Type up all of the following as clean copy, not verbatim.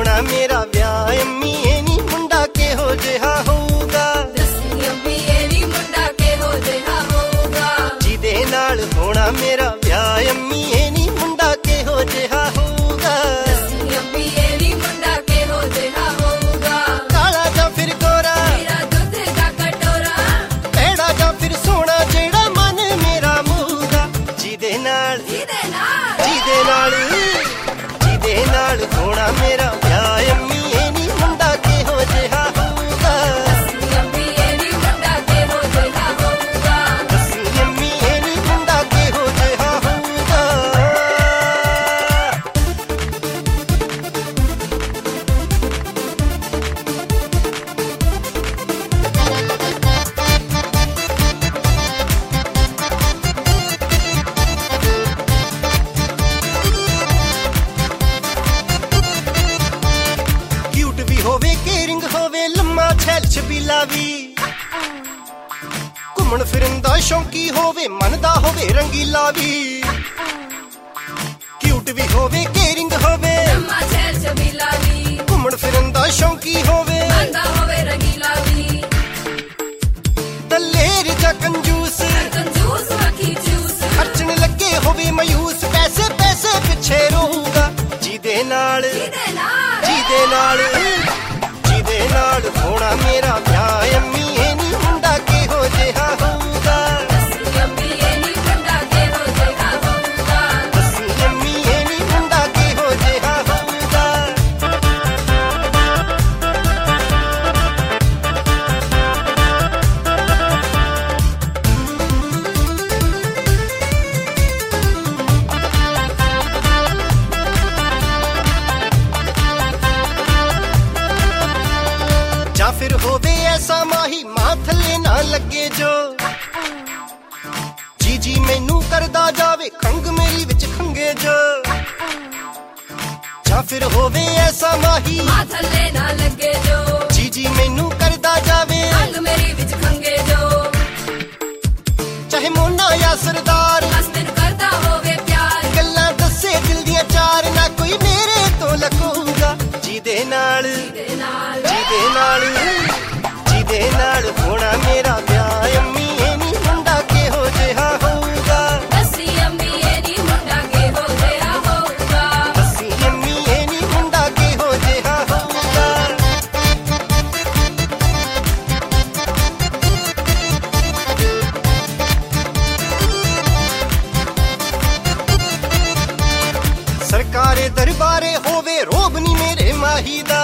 ਹੋਣਾ ਮੇਰਾ ਵਿਆਹ ਅੰਮੀ ਇਹ ਨੀ ਮੁੰਡਾ ਕਿਹੋ ਜਿਹਾ ਹੋਊਗਾ ਦੱਸੀ ਅੰਮੀ ਇਹ ਨੀ ਮੁੰਡਾ ਕਿਹੋ ਜਿਹਾ ਹੋਊਗਾ ਜਿਹਦੇ ਨਾਲ ਹੋਣਾ ਮੇਰਾ ਵਿਆਹ ਅੰਮੀ ਇਹ ਨੀ ਮੁੰਡਾ ਕਿਹੋ ਜਿਹਾ ਹੋਊਗਾ ਦੱਸੀ ਅੰਮੀ ਇਹ ਨੀ ਮੁੰਡਾ ਕਿਹੋ ਜਿਹਾ ਹੋਊਗਾ ਕਾਲਾ ਜਾਂ ਫਿਰ ਗੋਰਾ ਮੇਰਾ ਦੁੱਧ ਦਾ ਕਟੋਰਾ ਭੈੜਾ ਜਾਂ ਫਿਰ ਸੋਹਣਾ ਜਿਹੜਾ ਮਨ ਮੇਰਾ ਮੂਗਾ ਜਿਹਦੇ ਨਾਲ ਹੋਣਾ ਮੇਰਾ ਵਿਆਹ ਅੰਮੀ ਇਹ ਨੀ ਮੁੰਡਾ ਕਿਹੋ ਜਿਹਾ ਹੋਊਗਾ ਦੱਸੀ ਅੰਮੀ ਇਹ ਨੀ ਮੁੰਡਾ ਕਿਹੋ ਜਿਹਾ ਹੋਊਗਾ ਦੱਸੀ ਅੰਮੀ ਇਹ ਨੀ ਮੁੰਡਾ ਕਿਹੋ ਜਿਹਾ ਹੋਊਗਾ ਹੋਵੇ ਕੇਰਿੰਗ ਹੋਵੇ ਲੰਮਾ ਛੈਲ ਛਬੀਲਾ ਵੀ ਘੁੰਮਣ ਫਿਰਨ ਦਾ ਸ਼ੌਂਕੀ ਹੋਵੇ ਮਨ ਦਾ ਹੋਵੇ ਰੰਗੀਲਾ ਵੀ ਕਿਊਟ ਵੀ ਹੋਵੇ ਕੇਰਿੰਗ ਹੋਵੇ ਲੰਮਾ ਛੈਲ ਛਬੀਲਾ ਵੀ ਘੁੰਮਣ ਫਿਰਨ ਦਾ ਸ਼ੌਂਕੀ ਹੋਵੇ ਮਨ ਦਾ ਹੋਵੇ ਰੰਗੀਲਾ ਵੀ ਦਲੇਰ ਜਾਂ ਕੰਜੂਸ ਵਕੀ ਜੂਸ ਖਰਚਣ ਲੱਗੇ ਹੋਵੇ ਮਾਯੂਸ ਪੈਸੇ ਪੈਸੇ ਪਿੱਛੇ ਰਹੂਗਾ ਜਿਹਦੇ ਨਾਲ ਹੋਣਾ ਮੇਰਾ ਵਿਆਹ ਅੰਮੀ ਇਹ ਨੀ ਮੁੰਡਾ ਕਿਹੋ ਜਿਹਾ ਹੋਊਗਾ ਦੱਸੀ ਅੰਮੀ ਇਹ ਨੀ ਮੁੰਡਾ ਕਿਹੋ ਜਿਹਾ ਹੋਊਗਾ ਦੱਸੀ ਅੰਮੀ ਇਹ ਨੀ ਮੁੰਡਾ ਕਿਹੋ ਜਿਹਾ ਹੋਊਗਾ ਜਾਂ ਫਿਰ ਹੋਵੇ ਐਸਾ ਮਾਹੀ ਮਾਂ ਥੱਲੇ ਨਾ ਲੱਗੇ ਜੋ ਜੀ ਜੀ ਮੈਨੂੰ ਕਰਦਾ ਜਾਵੇ ਖੰਗ ਮੇਰੀ ਵਿੱਚ ਖੰਗੇ ਜੋ ਜਾਂ ਫਿਰ ਹੋਵੇ ਐਸਾ ਮਾਹੀ ਮਾਂ ਥੱਲੇ ਨਾ ਲੱਗੇ ਜੋ ਜੀ ਜੀ ਮੈਨੂੰ ਕਰਦਾ ਜਾਵੇ ਖੰਗ ਮੇਰੀ ਵਿੱਚ ਖੰਗੇ ਜੋ ਚਾਹੇ ਮੋਨਾ ਜਾਂ ਸਰਦਾਰ ਬਸ ਤੈਨੂੰ ਕਰਦਾ ਹੋਵੇ ਪਿਆਰ ਗੱਲਾਂ ਦੱਸੇ ਦਿਲ ਦੀਆਂ ਚਾਰ ਨਾ ਕੋਈ ਮੇਰੇ ਤੋਂ ਲਕੂਗਾ ਜਿਹਦੇ ਨਾਲ ਹੋਣਾ ਮੇਰਾ ਵਿਆਹ ਅੰਮੀ ਇਹ ਨੀ ਮੁੰਡਾ ਕਿਹੋ ਜਿਹਾ ਹੋਊਗਾ ਦੱਸੀ ਅੰਮੀ ਇਹ ਨੀ ਮੁੰਡਾ ਕਿਹੋ ਜਿਹਾ ਹੋਊਗਾ ਦੱਸੀ ਅੰਮੀ ਇਹ ਨੀ ਮੁੰਡਾ ਕਿਹੋ ਜਿਹਾ ਹੋਊਗਾ ਸਰਕਾਰੇ ਦਰਬਾਰੇ ਹੋਵੇ ਰੋਬ ਨੀ ਮੇਰੇ ਮਾਹੀ ਦਾ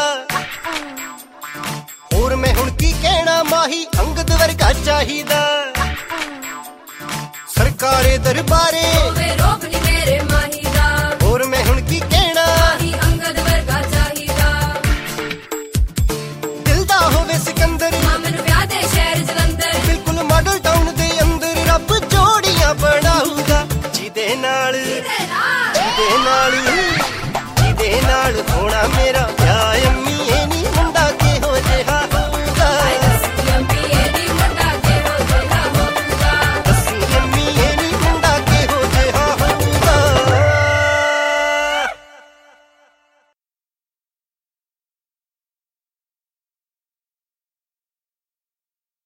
ਹੋਰ ਮੈਂ ਹੁਣ ਕੀ ਕਹਿਣਾ ਮਾਹੀ ਅੰਗਦ ਵਰਗਾ ਚਾਹੀਦਾ ਸਰਕਾਰੇ ਦਰਬਾਰੇ